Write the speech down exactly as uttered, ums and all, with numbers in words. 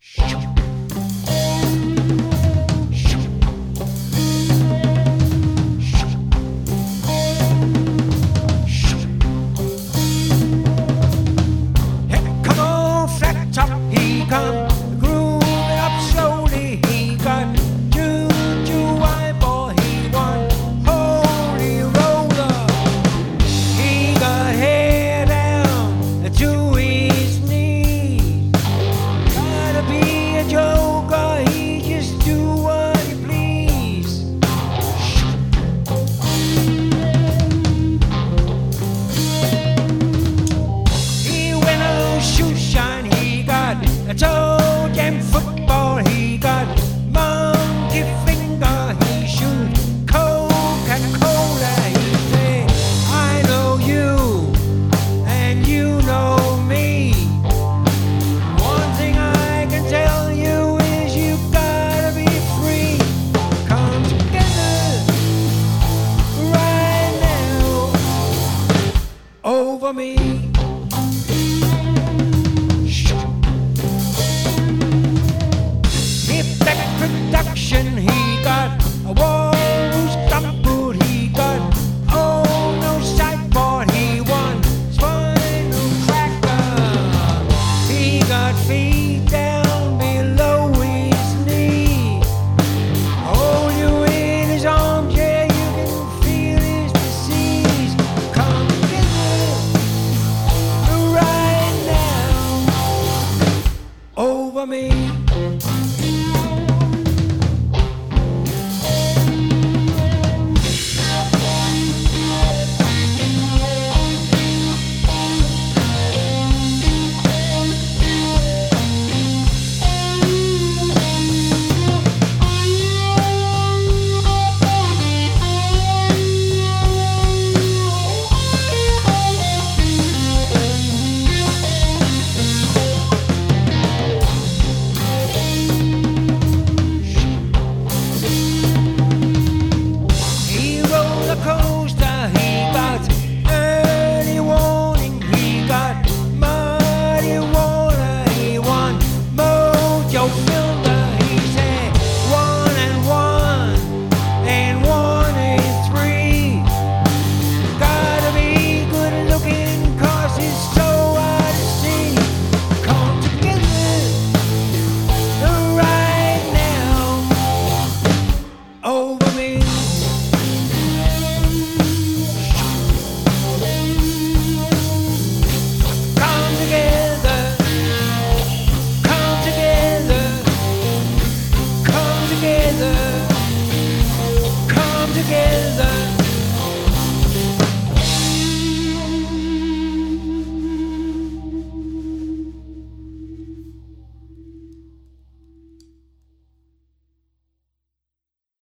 Come on, flat top, he come, grooving up slowly. He got juju eyeball, he one holy roller. He got hair down to his knees. Gotta be a joker, he just do what he please. He went on shoe shine, he got a toe jam football, he got monkey finger, he shoot Coca-Cola. He say, I know you and you know me. One thing I can tell you is you gotta be free. Come together right now over me. Hip back production, he got a wall stop boot, he got oh no sideboard, he won spinal cracker. He got feet down below his knee. Hold you in his arms, yeah, you can feel his disease. Come together right now over me. Coaster, he got early warning, he got muddy water, he won mojo filter. He said one and one and one is three. Gotta be good looking cause it's so hard to see. Come together right now over me. Come together, come together, come together, come together.